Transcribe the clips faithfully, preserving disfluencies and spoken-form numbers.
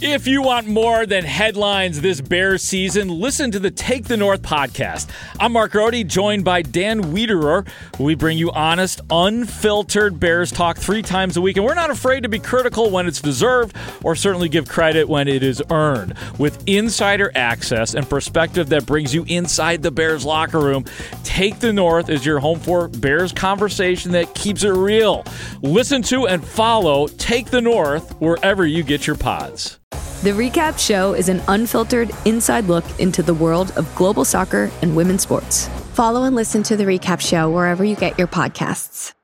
If you want more than headlines this Bears season, listen to the Take the North podcast. I'm Mark Grody, joined by Dan Wiederer. We bring you honest, unfiltered Bears talk three times a week, and we're not afraid to be critical when it's deserved or certainly give credit when it is earned. With insider access and perspective that brings you inside the Bears locker room, Take the North is your home for Bears conversation that keeps it real. Listen to and follow Take the North wherever you get your pods. The Recap Show is an unfiltered, inside look into the world of global soccer and women's sports. Follow and listen to The Recap Show wherever you get your podcasts.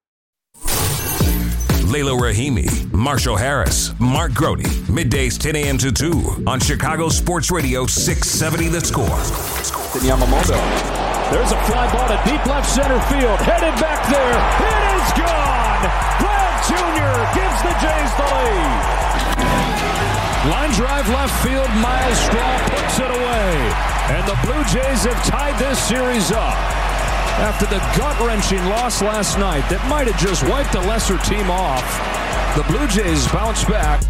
Layla Rahimi, Marshall Harris, Mark Grody, middays ten a.m. to two on Chicago Sports Radio six seventy The Score. Yamamoto. There's a fly ball to deep left center field. Headed back there. It is gone. Vlad Junior gives the Jays the lead. Line drive left field. Miles Straw puts it away. And the Blue Jays have tied this series up. After the gut-wrenching loss last night that might have just wiped a lesser team off, the Blue Jays bounce back.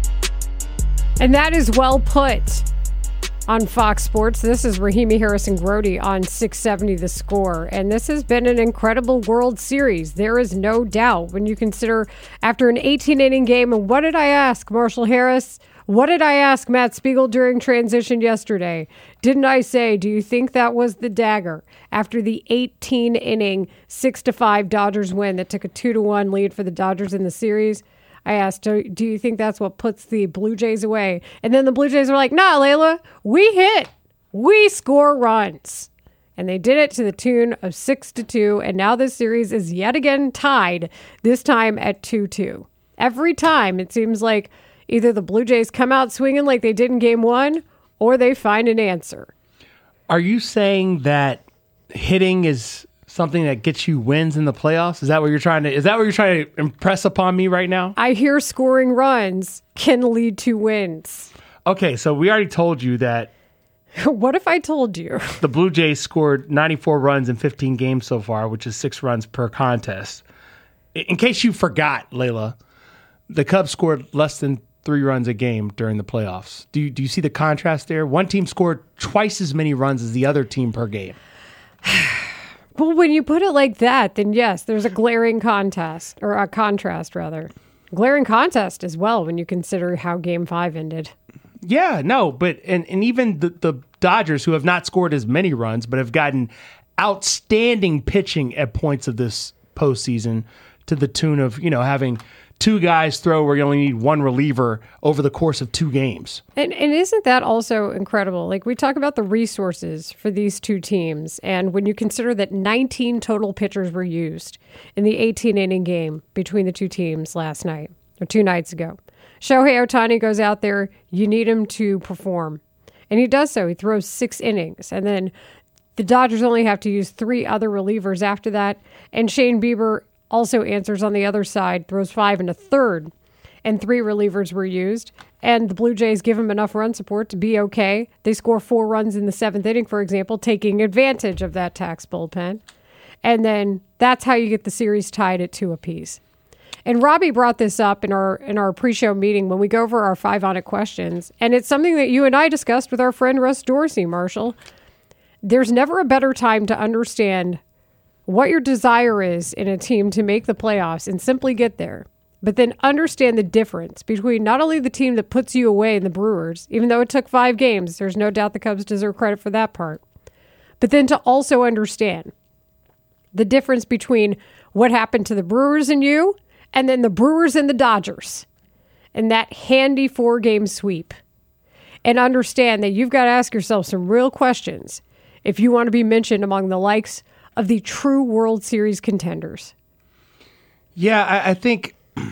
And that is well put on Fox Sports. This is Rahimi Harrison Grody on six seventy The Score. And this has been an incredible World Series. There is no doubt when you consider after an eighteen-inning game, and what did I ask, Marshall Harris? What did I ask Matt Spiegel during transition yesterday? Didn't I say, do you think that was the dagger after the eighteen-inning six to five Dodgers win that took a two to one lead for the Dodgers in the series? I asked, do, do you think that's what puts the Blue Jays away? And then the Blue Jays were like, nah, Layla, we hit. We score runs. And they did it to the tune of six to two, and now this series is yet again tied, this time at two two. Every time it seems like either the Blue Jays come out swinging like they did in game one, or they find an answer. Are you saying that hitting is something that gets you wins in the playoffs? Is that what you're trying to, is that what you're trying to impress upon me right now? I hear scoring runs can lead to wins. Okay, so we already told you that. What if I told you? The Blue Jays scored ninety-four runs in fifteen games so far, which is six runs per contest. In case you forgot, Layla, the Cubs scored less than three runs a game during the playoffs. Do you, do you see the contrast there? One team scored twice as many runs as the other team per game. Well, when you put it like that, then yes, there's a glaring contest, or a contrast rather. Glaring contest as well when you consider how game five ended. Yeah, no, but and, and even the, the Dodgers, who have not scored as many runs, but have gotten outstanding pitching at points of this postseason to the tune of, you know, having two guys throw where you only need one reliever over the course of two games. And, and isn't that also incredible? Like, we talk about the resources for these two teams, and when you consider that nineteen total pitchers were used in the eighteen-inning game between the two teams last night, or two nights ago. Shohei Ohtani goes out there, you need him to perform. And he does so. He throws six innings. And then the Dodgers only have to use three other relievers after that. And Shane Bieber also answers on the other side, throws five and a third. And three relievers were used. And the Blue Jays give him enough run support to be okay. They score four runs in the seventh inning, for example, taking advantage of that tax bullpen. And then that's how you get the series tied at two apiece. And Robbie brought this up in our in our pre-show meeting when we go over our five on it questions. And it's something that you and I discussed with our friend Russ Dorsey, Marshall. There's never a better time to understand what your desire is in a team to make the playoffs and simply get there. But then understand the difference between not only the team that puts you away in the Brewers, even though it took five games, there's no doubt the Cubs deserve credit for that part. But then to also understand the difference between what happened to the Brewers and you, and then the Brewers and the Dodgers, and that handy four-game sweep. And understand that you've got to ask yourself some real questions if you want to be mentioned among the likes of the true World Series contenders. Yeah, I, I think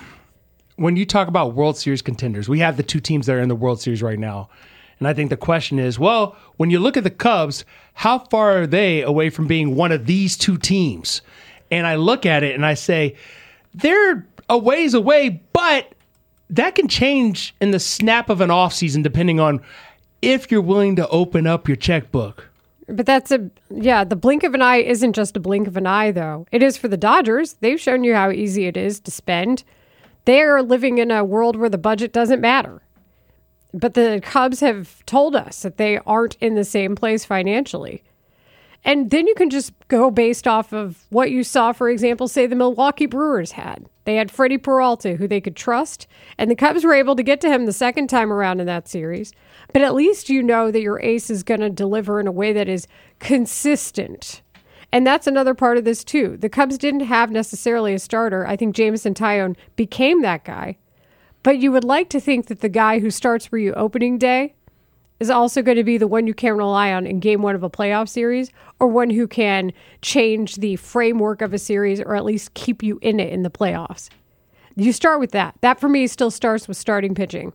when you talk about World Series contenders, we have the two teams that are in the World Series right now. And I think the question is, well, when you look at the Cubs, how far are they away from being one of these two teams? And I look at it and I say, they're a ways away, but that can change in the snap of an offseason depending on if you're willing to open up your checkbook. But that's a, yeah, the blink of an eye isn't just a blink of an eye, though. It is for the Dodgers. They've shown you how easy it is to spend. They are living in a world where the budget doesn't matter. But the Cubs have told us that they aren't in the same place financially. And then you can just go based off of what you saw, for example, say the Milwaukee Brewers had. They had Freddie Peralta, who they could trust, and the Cubs were able to get to him the second time around in that series. But at least you know that your ace is going to deliver in a way that is consistent. And that's another part of this, too. The Cubs didn't have necessarily a starter. I think Jameson Taillon became that guy. But you would like to think that the guy who starts for you opening day is also going to be the one you can rely on in game one of a playoff series, or one who can change the framework of a series or at least keep you in it in the playoffs. You start with that. That, for me, still starts with starting pitching.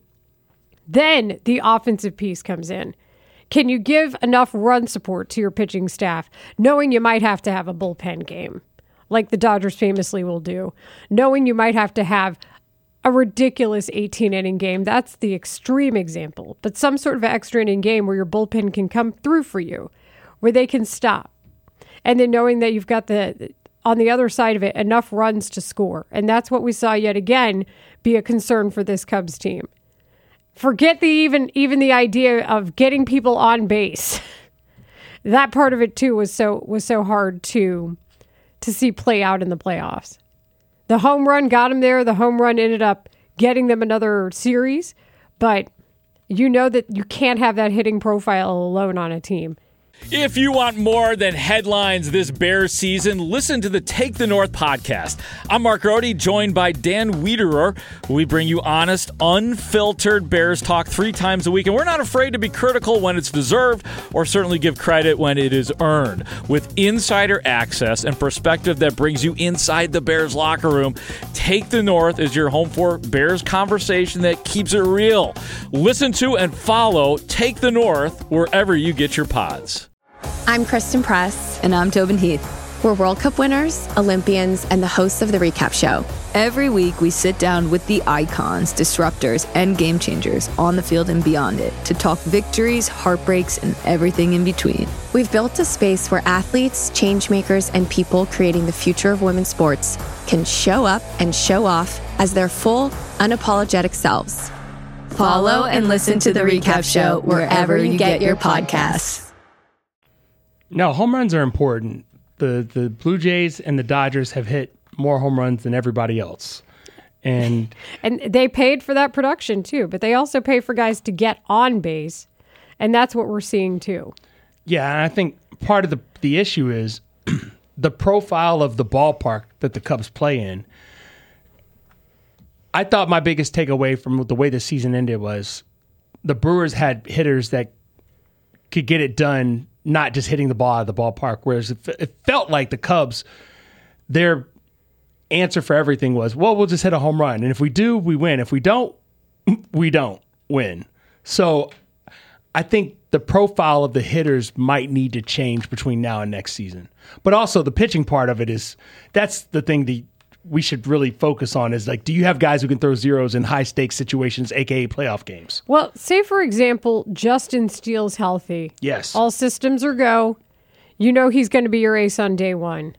Then the offensive piece comes in. Can you give enough run support to your pitching staff, knowing you might have to have a bullpen game, like the Dodgers famously will do, knowing you might have to have a ridiculous eighteen-inning game? That's the extreme example. But some sort of extra inning game where your bullpen can come through for you, where they can stop. And then knowing that you've got the, on the other side of it, enough runs to score. And that's what we saw yet again be a concern for this Cubs team. Forget the even even the idea of getting people on base. That part of it too was so was so hard to to see play out in the playoffs. The home run got them there. The home run ended up getting them another series. But you know that you can't have that hitting profile alone on a team. If you want more than headlines this Bears season, listen to the Take the North podcast. I'm Mark Grote, joined by Dan Wiederer. We bring you honest, unfiltered Bears talk three times a week, and we're not afraid to be critical when it's deserved, or certainly give credit when it is earned. With insider access and perspective that brings you inside the Bears locker room, Take the North is your home for Bears conversation that keeps it real. Listen to and follow Take the North wherever you get your pods. I'm Kristen Press. And I'm Tobin Heath. We're World Cup winners, Olympians, and the hosts of The Recap Show. Every week, we sit down with the icons, disruptors, and game changers on the field and beyond it to talk victories, heartbreaks, and everything in between. We've built a space where athletes, changemakers, and people creating the future of women's sports can show up and show off as their full, unapologetic selves. Follow and listen to The Recap Show wherever you get your podcasts. No, home runs are important. The the Blue Jays and the Dodgers have hit more home runs than everybody else. And and they paid for that production too, but they also pay for guys to get on base. And that's what we're seeing too. Yeah, and I think part of the, the issue is the profile of the ballpark that the Cubs play in. I thought my biggest takeaway from the way the season ended was the Brewers had hitters that could get it done, not just hitting the ball out of the ballpark, whereas it, it felt like the Cubs, their answer for everything was, well, we'll just hit a home run. And if we do, we win. If we don't, we don't win. So I think the profile of the hitters might need to change between now and next season. But also the pitching part of it is, that's the thing that we should really focus on is like, do you have guys who can throw zeros in high stakes situations, A K A playoff games? Well, say for example, Justin Steele's healthy. Yes. All systems are go. You know he's going to be your ace on day one.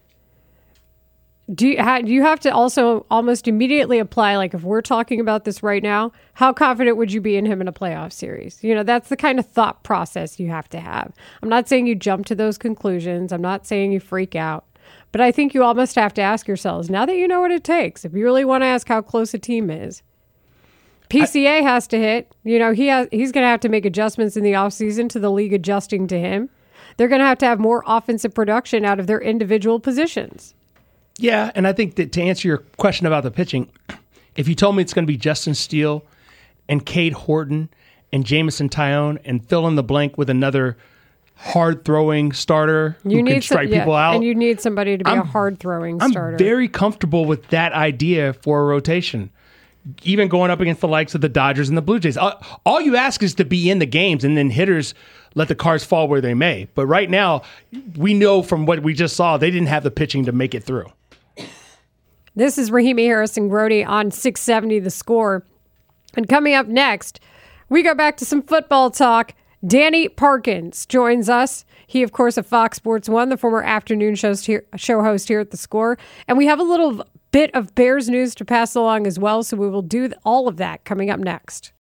Do you, ha- do you have to also almost immediately apply, like if we're talking about this right now, how confident would you be in him in a playoff series? You know, that's the kind of thought process you have to have. I'm not saying you jump to those conclusions. I'm not saying you freak out. But I think you almost have to ask yourselves, now that you know what it takes, if you really want to ask how close a team is, P C A I, has to hit. You know, he has, he's going to have to make adjustments in the offseason to the league adjusting to him. They're going to have to have more offensive production out of their individual positions. Yeah, and I think that to answer your question about the pitching, if you told me it's going to be Justin Steele and Cade Horton and Jameson Taillon and fill in the blank with another hard-throwing starter you who need can strike some, people yeah, out. And you need somebody to be I'm, a hard-throwing I'm starter. I'm very comfortable with that idea for a rotation, even going up against the likes of the Dodgers and the Blue Jays. All, all you ask is to be in the games, and then hitters let the cards fall where they may. But right now, we know from what we just saw, they didn't have the pitching to make it through. This is Rahimi Harris and Grote on six seventy The Score. And coming up next, we go back to some football talk. Danny Parkins joins us. He, of course, of Fox Sports one, the former afternoon shows here, show host here at The Score. And we have a little bit of Bears news to pass along as well, so we will do all of that coming up next.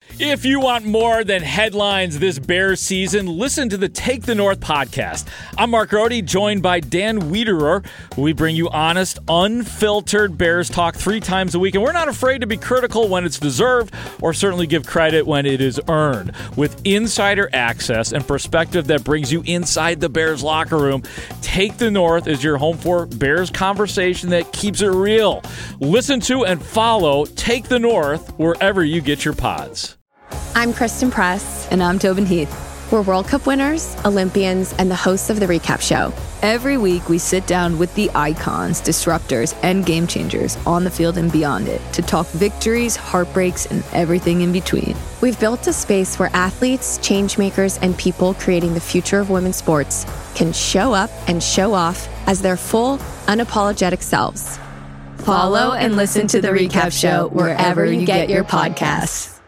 If you want more than headlines this Bears season, listen to the Take the North podcast. I'm Mark Grody, joined by Dan Wiederer. We bring you honest, unfiltered Bears talk three times a week, and we're not afraid to be critical when it's deserved or certainly give credit when it is earned. With insider access and perspective that brings you inside the Bears locker room, Take the North is your home for Bears conversation that keeps it real. Listen to and follow Take the North wherever you get your pods. I'm Kristen Press. And I'm Tobin Heath. We're World Cup winners, Olympians, and the hosts of The Recap Show. Every week, we sit down with the icons, disruptors, and game changers on the field and beyond it to talk victories, heartbreaks, and everything in between. We've built a space where athletes, changemakers, and people creating the future of women's sports can show up and show off as their full, unapologetic selves. Follow and listen to The Recap Show wherever you get your podcasts.